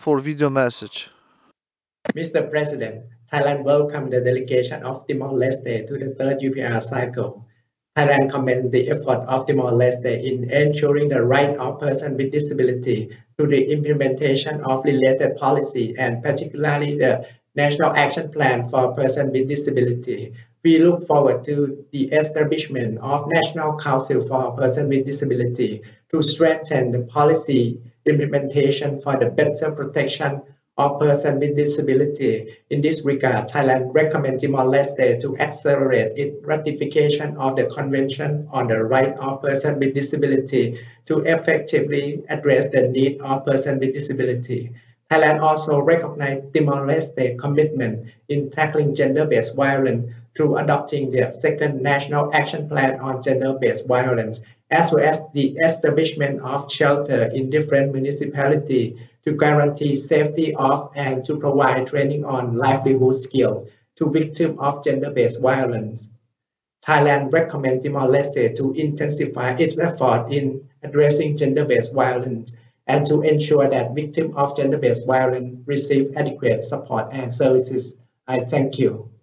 for video message. Mr. President, Thailand welcomed the delegation of Timor-Leste to the third UPR cycle. Thailand commends the effort of Timor-Leste in ensuring the right of persons with disability through the implementation of related policy and particularly the National Action Plan for Persons with Disability. We look forward to the establishment of National Council for Persons with Disability to strengthen the policy implementation for the better protection of persons with disability. In this regard, Thailand recommends Timor-Leste to accelerate its ratification of the Convention on the Rights of Persons with Disability to effectively address the needs of persons with disability. Thailand also recognizes Timor-Leste's commitment in tackling gender-based violence through adopting the second National Action Plan on Gender-Based Violence, as well as the establishment of shelters in different municipalities to guarantee safety of and to provide training on livelihood skills to victims of gender-based violence. Thailand recommends Timor-Leste to intensify its effort in addressing gender-based violence and to ensure that victims of gender-based violence receive adequate support and services. I thank you.